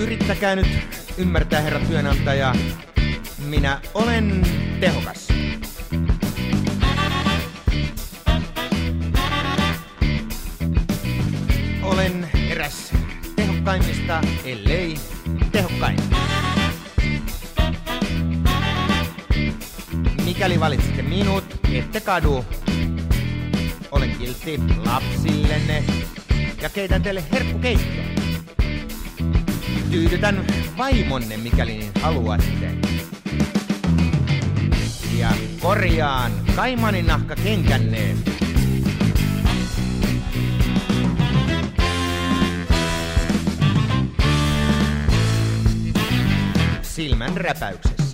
Yrittäkää nyt ymmärtää, herra työnantaja. Minä olen tehokas. Olen eräs tehokkaimmista, ellei tehokkain. Mikäli valitsette minut, ette kadu. Olen kiltti lapsillenne ja keitän teille herkkukeittoa. Tyydytän vaimonne, mikäli niin haluatte. Ja korjaan kaimanin nahkakenkänne. Silmän räpäyksessä.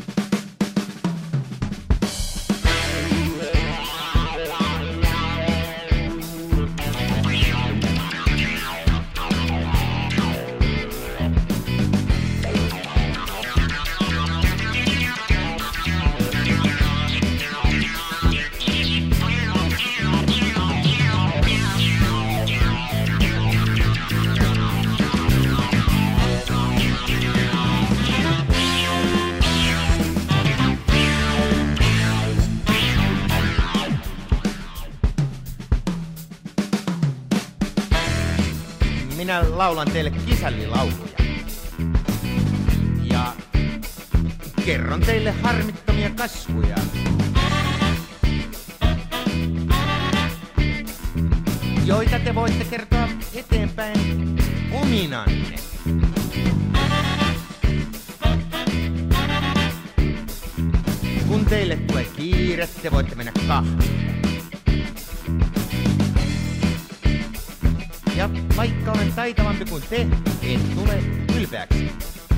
Minä laulan teille kisällilauluja. Ja kerron teille harmittomia kasvuja. Joita te voitte kertoa eteenpäin ominanne. Kun teille tulee kiire, te voitte mennä kahville. Ja vaikka olen taitavampi kuin te, en tule ylpeäksi.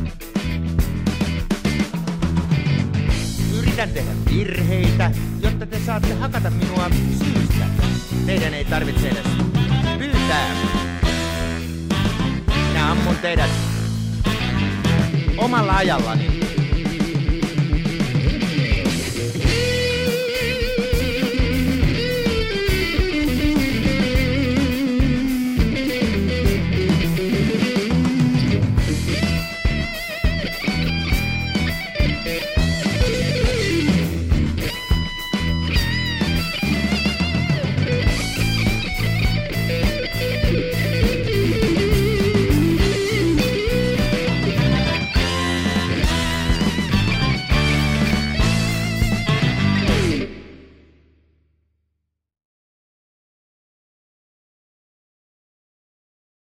Yritän tehdä virheitä, jotta te saatte hakata minua syystä. Teidän ei tarvitse edes pyytää. Minä ammun teidät omalla ajallani.